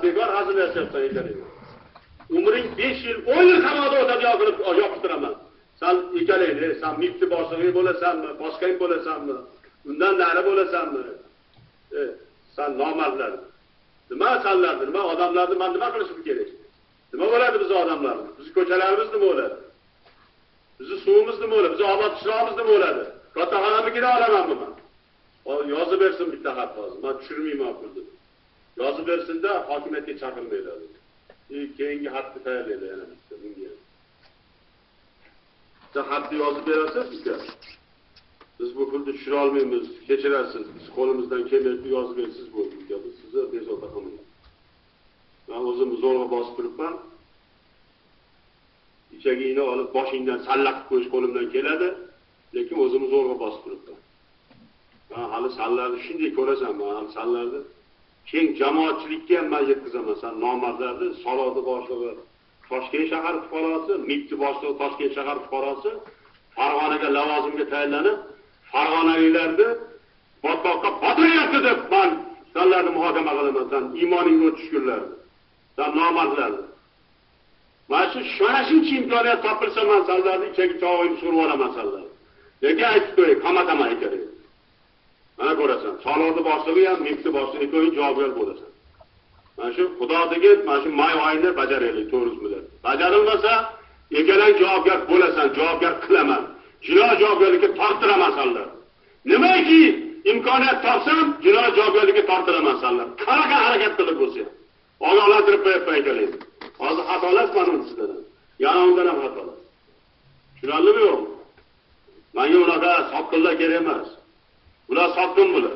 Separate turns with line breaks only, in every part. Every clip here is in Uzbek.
bekor hazil yashayapsan ekanini. Umring 5 yil, 10 yil qamoqda o'tadigan qilib yoptiraman. Sen ekalayli, sen mitni boshlig'i bo'lasanmi, boshqang bo'lasanmi, undan nari bo'lasanmi? Sen nomardlar. Nima sanlardi, nima odamlarni men nima qilishim kerak? Nima bo'ladi biz odamlarni? Biz ko'chalarimiz nima bo'ladi? Bizi suvimiz nima bo'ladi? Bizi obod qishloqimiz nima bo'ladi? Kattaxonamnikida olamanmi men? Yozib bersin bitta xat hozir. Men tushirmayman pulni. Yozib bersin-da, hokimiyatga chaqirmaylar. Keyingi xatni tayyorlaydi yana bitta bunga. Siz xatni yozib berasiz bizga. Biz bu pulni tushira olmaymiz, kechirasiz. Biz qo'limizdan kelmaydi yozib bersiz bu pulga. Biz sizni bezovta qilmaymiz. Men o'zim zo'rg'a bosib turibman. Ichagingni olib boshingdan sallaqib qo'yish qo'limdan keladi, lekin o'zim zo'rg'a bosib turibman. Men hali sallarni shunday ko'rasan, men hali sallarni keng jamoatchilikka ham men yetkazaman. Sen nomardlarni Salodi boshlig'i Toshkent shahar fuqarosi, Mitni boshlig'i Toshkent shahar fuqarosi Farg'onaga lavozimga tayinlanib, Farg'onaliklarni botqoqqa botiryapti deb men senlarni muhokama qilaman. Sen iymoningga tushkunlarni. Sen nomardlarni. Mana shu shuncha imkoniyat topilsa men senlarni ichagi chog'ingni surib olaman senlarni. Lekin aytib qo'yay, qamataman ekan. Mana ko'rasan, Salodi boshlig'i ham, Mitni boshlig'i ikkovi javobgar bo'lasan. Mana shu Xudo degan, mana shu may oyini bajaraylik, to'g'risini bilan. Bajarilmasa, egalang javobgar bo'lasan, javobgar qilaman. Jinoiy javobgarlikka tortiraman senlar. Nimaiki imkoniyat topsam, jinoiy javobgarlikka tortiraman senlar. Qanaqa harakat qilib bo'lsa, ogohlantirib qo'yapman ekanlar. Hozir xatolas mana sizdan. Yana undan ham xatolas. Tushunarlimi yo'qmi? Menga unaqa sotqinlar kerak emas. Bular sotqin bular.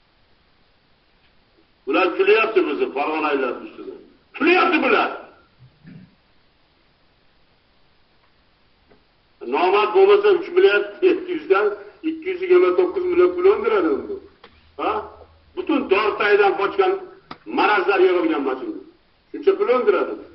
Bular kulyapti bizni Farg'onaliklar ustidan. Kulyapti bular. Nomard bo'lmasa 3 milliard 700 dan 229 million pul undiradi unda. Ha? Butun Dortaydan qochgan marazlar yig'ilgan mana shuncha pul undiradi.